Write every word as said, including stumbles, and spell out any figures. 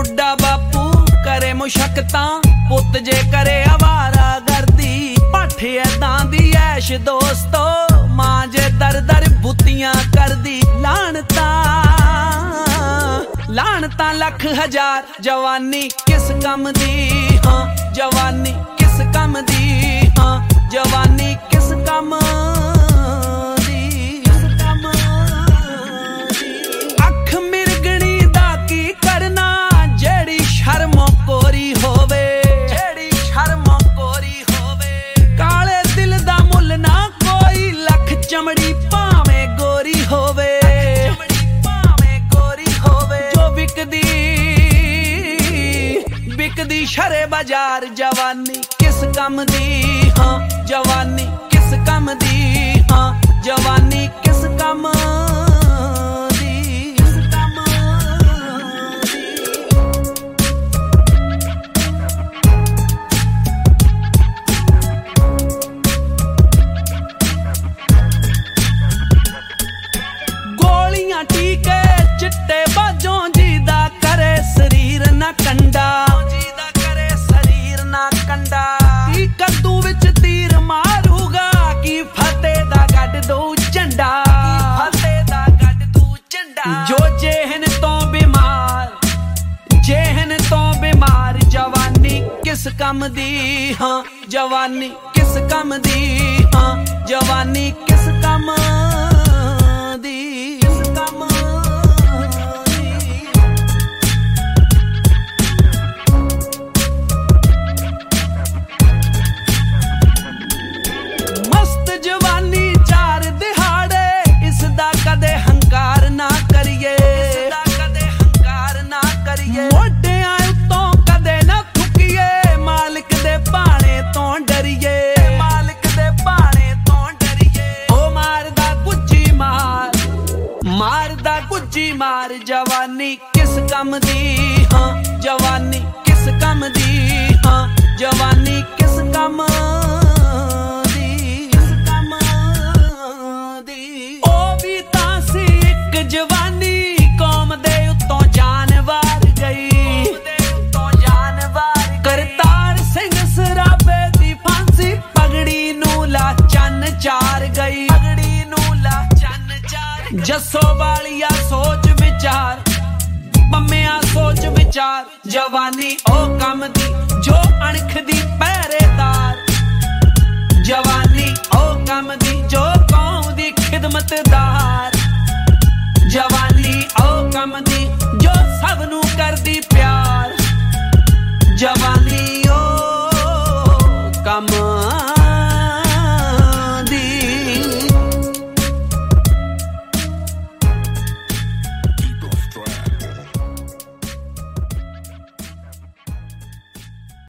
बुढ़ा बापू करे मुशक्कतां पुत जे करे आवारा गर्दी भट्ठ ऐदां दी ऐश दोस्तो मां जे दर दर बुतियां करदी लानता लानता लख हजार जवानी किस कम दी हाँ जवानी किस कम दी हाँ जवानी किस कम चमड़ी भावे गोरी होवे भावे गोरी होवे जो बिकदी बिकदी शरे बाजार जवानी किस कम दी हाँ जवानी किस कम दी हाँ जवानी किस कम टीके चिट्टे बाजों जीदा करे शरीर ना कंडा जीदा करे शरीर ना कंडा की कद्दू विच तीर मारूगा की फतेह दा गड्ड दो झंडा फतेह दा गड्ड दो झंडा जो जेहन तो बीमार जेहन तो बीमार जवानी किस कम दी हाँ जवानी किस कम दी हाँ जवानी किस कम मार जवानी किस कम दी हाँ जवानी किस कम दी हाँ जवानी किस कम दी किस कम दी ओ भी तां सी इक जवानी कौम दे उत्तों जान वार गई दे उत्तों जान वार करतार सिंह सराबे दी फांसी पगड़ी नू ला चन्न चार गई पगड़ी नू ला चन्न चार जसो वालिया सोच विचार पंमिया सोच विचार जवानी ओ कम दी जो अणख दी पहरेदार जवानी ओ कम दी जो कौम दी खिदमतदार